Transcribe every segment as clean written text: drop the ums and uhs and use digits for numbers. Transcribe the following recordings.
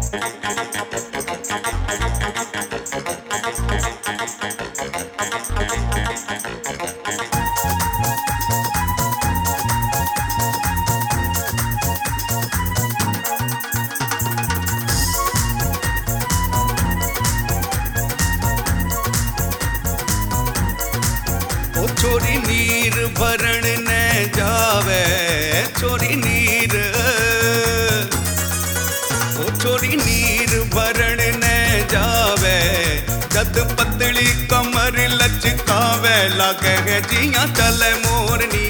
छोरी नीर भरण ने जावे, छोरी नीर, ओ छोरी नीर भरण ने जावे, जद पतली कमर लचकावे, लागे है जिया चले मोरनी।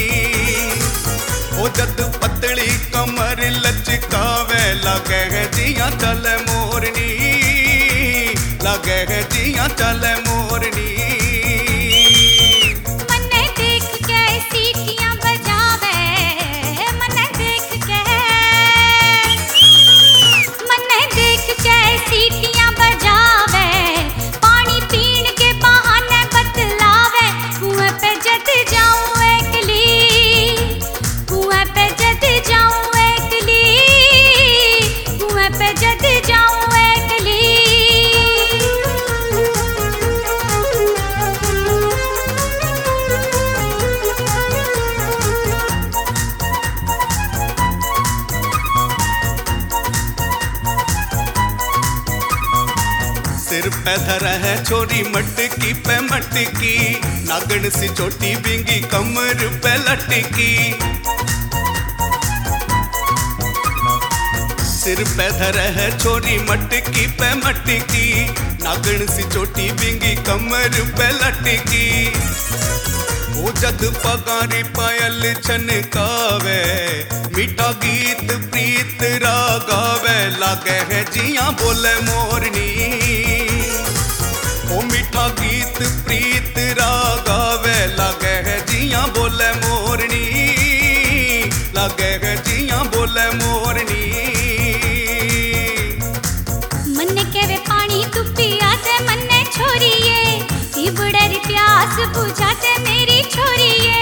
ओ जद पतली कमर लचकावे, लागे है जिया चले मोरनी, लागे है जिया चले मोरनी। सिर पे धरा है छोरी मटकी पे मटकी, नागन सी छोटी बिंगी कमर पे लटकी। सिर पे धरा है छोरी मटकी पे मटकी, नागन सी छोटी बिंगी कमर पे लटकी। वो जद पगारी पायल छनकावे, मीठा गीत प्रीत रागावे, लागे है जिया बोले मोरनी। ओ मीठा गीत प्रीत रागावे, लागे है जिया बोले मोरनी, लागे है जिया बोले मोरनी। मन के वे पानी तू पिया ते मन्ने छोरिए, इबड़े प्यास बुझा ते मेरी छोरिए।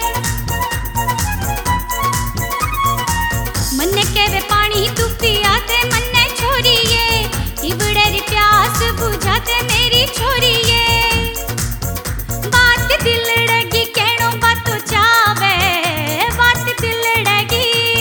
मन के वे पानी तू पिया ते मन्ने छोरिए, इबड़े प्यास बुझा ते मेरी छोरिए। बात दिलड़गी कहनो बातो चावे, बात दिलड़गी,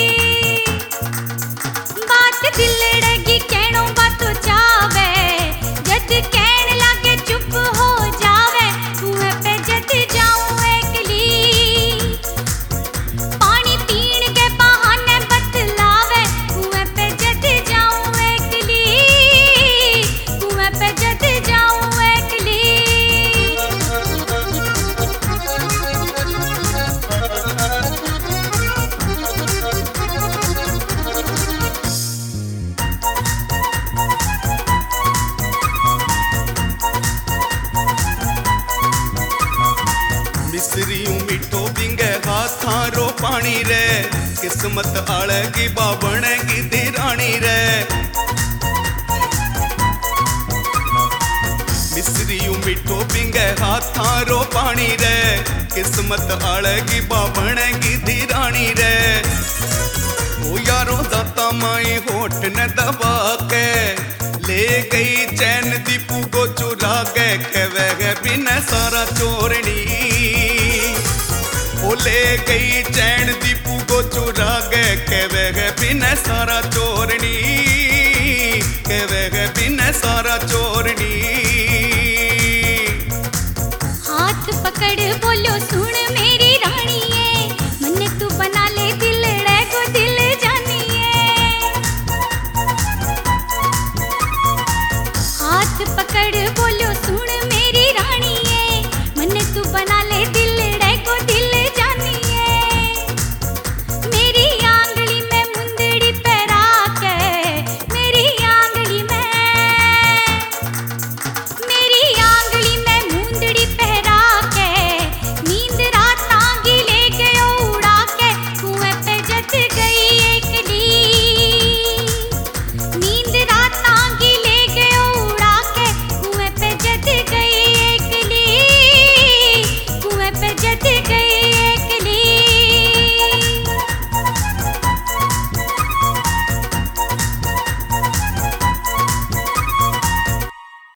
बात दिलड़गी कहनो बातो चावे, जद कहन लागे चुप हो जावे, मुँह पे जद जाऊं एकली। पानी पीन के बहाने बतलावे, मुँह पे जद जाऊं एकली, मुँह पे जद जाऊं एकली। मिसरियों मीठो बिंगे हाथारो पानी रे, किस्मत आलेगी बाबनेगी दिरानी रे। मिसरियों मीठो बिंगे हाथारो पानी रे, किस्मत आलेगी बाबनेगी दिरानी रे। ओ यारो दाता माई होठ न दबा के, ले गई चैन दीपू को चुरा के, कहवे है बिन सारा चोरनी। ओ ले गई चैन दीपू को चुरा के, कहवे है बिन सारा चोरनी, कहवे है बिन सारा चोरनी। हाथ पकड़ बोलो